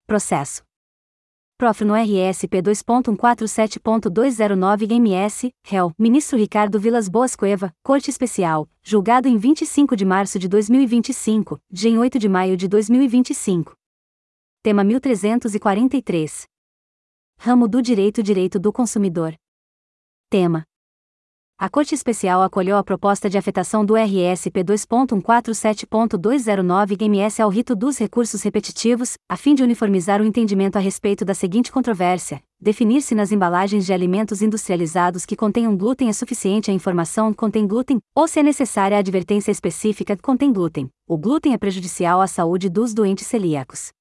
Processo. Prof. no RSP 2.147.209-MS, réu, ministro Ricardo Vilas Boas Cueva, Corte Especial, julgado em 25 de março de 2025, dia em 8 de maio de 2025. Tema 1343. Ramo do Direito do Consumidor. Tema. A Corte Especial acolheu a proposta de afetação do RSP 2.147.209-MS ao rito dos recursos repetitivos, a fim de uniformizar o entendimento a respeito da seguinte controvérsia: definir se nas embalagens de alimentos industrializados que contenham glúten é suficiente a informação contém glúten, ou se é necessária a advertência específica contém glúten. O glúten é prejudicial à saúde dos doentes celíacos.